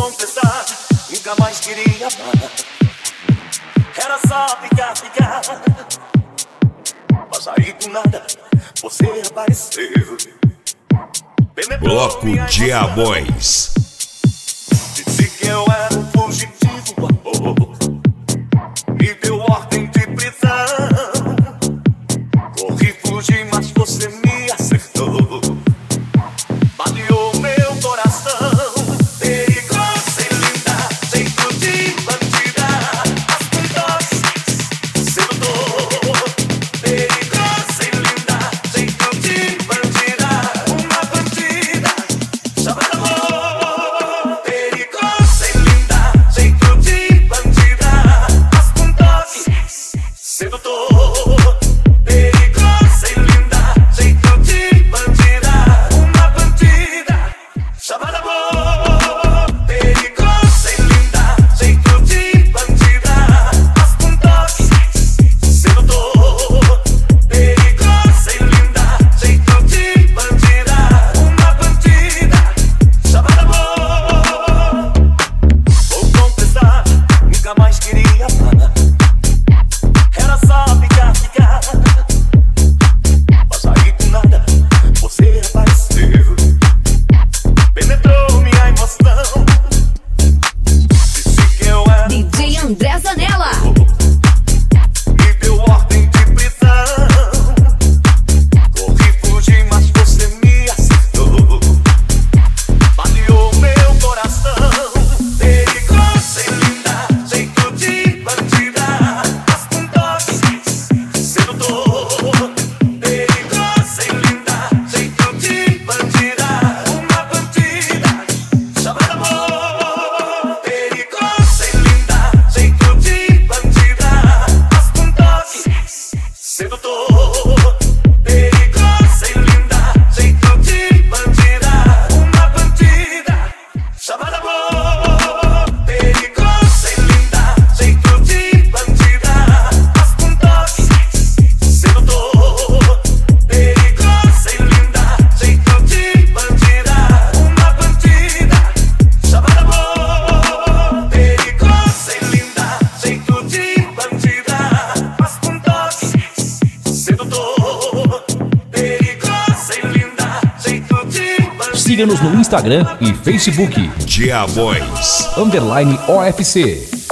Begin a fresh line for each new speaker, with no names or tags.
confessar, nunca mais queria amar. Era só ficar. Mas aí do nada você apareceu.
Bloco Diamões.
Disse que eu era um fugitivo, amor. Me deu ordem de prisão. Corri, fugi, mas você me acertou. Baleou meu coração. Perigosa e linda, jeito de bandida. As puntotes, sedutor. Perigosa e linda, jeito de bandida. Uma bandida, chamada amor. Perigosa e linda, jeito de bandida. As puntotes, sedutor. Perigosa e linda, jeito de bandida. Uma bandida, chamada amor. Perigosa e linda, jeito de bandida. As puntotes, sedutor. Perigosa e linda, jeito de bandida. Uma bandida, chamada amor. Vou confessar, nunca mais queria amar. Era só ficar. Mas aí do nada você apareceu. Penetrou minha emoção. Disse que eu era
DJ André Zanella.
me deu ordem de prisão. Corri, fugi, mas você me acertou. Baleou meu coração. Perigosa e linda, jeito de bandida. As puntotes, sedutor. Perigosa e linda, jeito de bandida. Uma bandida, chamada amor. Perigosa e linda, jeito de bandida. As puntotes, sedutor. Perigosa e linda, jeito de bandida. Uma bandida, chamada amor. Perigosa e linda, jeito de bandida. As puntotes, sedutor. Perigosa e linda, jeito de bandida. Uma bandida, chamada amor. Perigosa e linda, jeito de bandida. As puntotes, sedutor. Perigosa e linda, jeito de bandida.
Siga-nos no Instagram e Facebook
Diamões.
_OFC.